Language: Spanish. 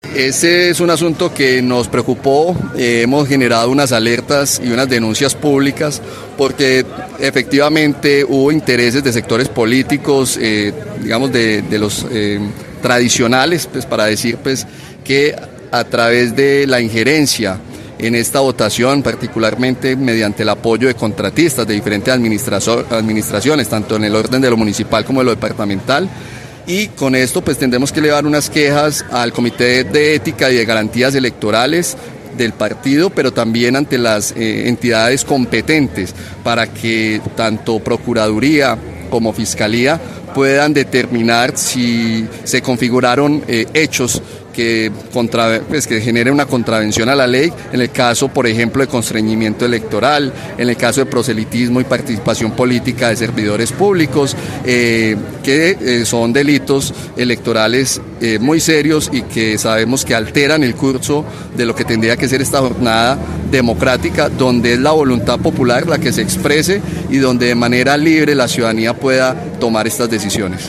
Ese es un asunto que nos preocupó, hemos generado unas alertas y unas denuncias públicas porque efectivamente hubo intereses de sectores políticos, digamos de los tradicionales, pues para decir pues que a través de la injerencia en esta votación, particularmente mediante el apoyo de contratistas de diferentes administraciones, tanto en el orden de lo municipal como de lo departamental, y con esto pues tendremos que elevar unas quejas al Comité de Ética y de Garantías Electorales del partido, pero también ante las entidades competentes para que tanto Procuraduría como Fiscalía puedan determinar si se configuraron hechos que generen una contravención a la ley, en el caso, por ejemplo, de constreñimiento electoral, en el caso de proselitismo y participación política de servidores públicos, que son delitos electorales muy serios y que sabemos que alteran el curso de lo que tendría que ser esta jornada democrática, donde es la voluntad popular la que se exprese y donde de manera libre la ciudadanía pueda tomar estas decisiones.